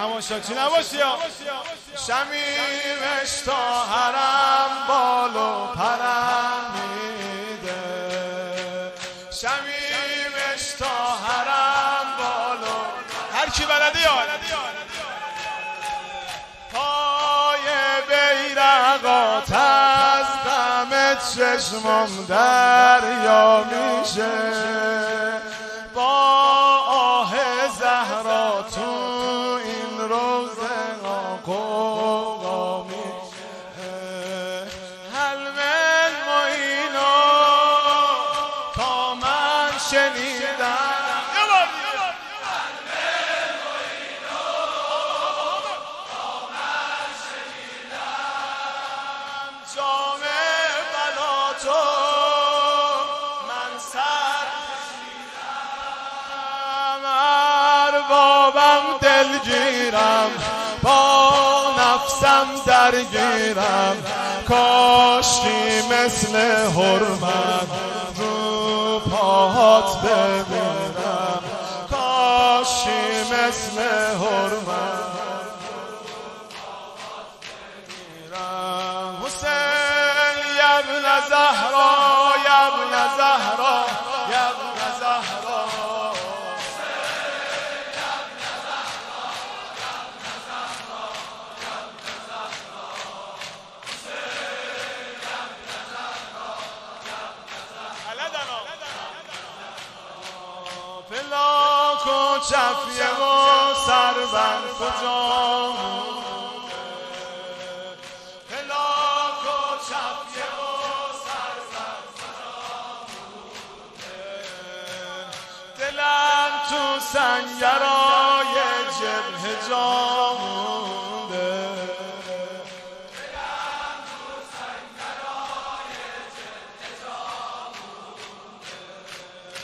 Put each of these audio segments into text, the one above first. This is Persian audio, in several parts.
تماشاچی نباشی ها. شمیمش تا حرم بالو پرم میده، شمیمش تا حرم بالو، هر کی بلده یاد پای بیرقات از غمت چشمم دریا میشه، با آه زهرا تو این روزه قوقا میشه. حلم معینا تا من شنیدم، جام بلا تو من سر کشیدم، اربابم دلگیرم با نفسم درگیرم، کاشکی مثل حرمت رو پاهات بمیرم، کاشکی مثل حرمت ابن زهرا یا ابن زهرا یا ابن زهرا، پلاک و چفیه و سربن کجا دلم تو سنگرای جبهه جا مونده، دلم تو سنگرای جبهه جا مونده،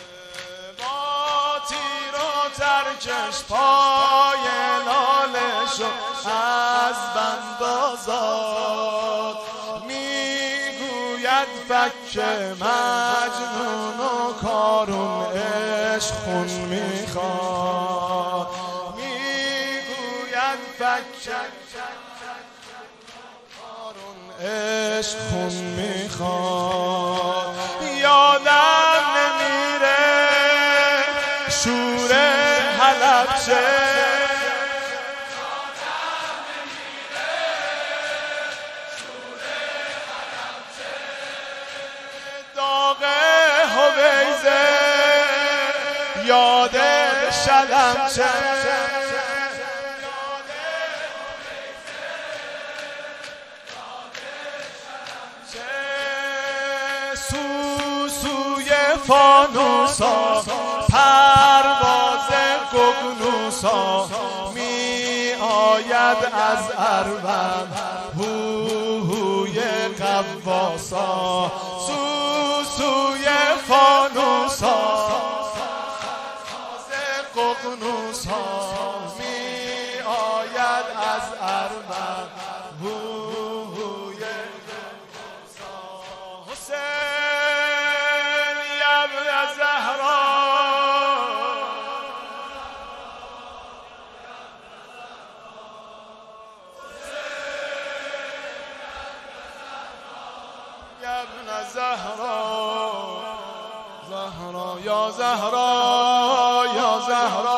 با تیر و ترکش پای نالشو از بند آزاد، میگوید فک مجنون و کارون خون میخواد، میگوید فک کارون عشق خون میخواد، یادم نمیره شور حلبچه، داغ هویزه یاد شلمچه، سوسوی فانوسا پرواز گگنوسا، می آید از اروم هوهوی قواسا، سوسوی فانوسا ققنوس ها می آید از ارمن هوهوی ققنوس ها. حسین یا ابن زهرا یا ابن زهرا، زهرا یا زهرا یا زهرا.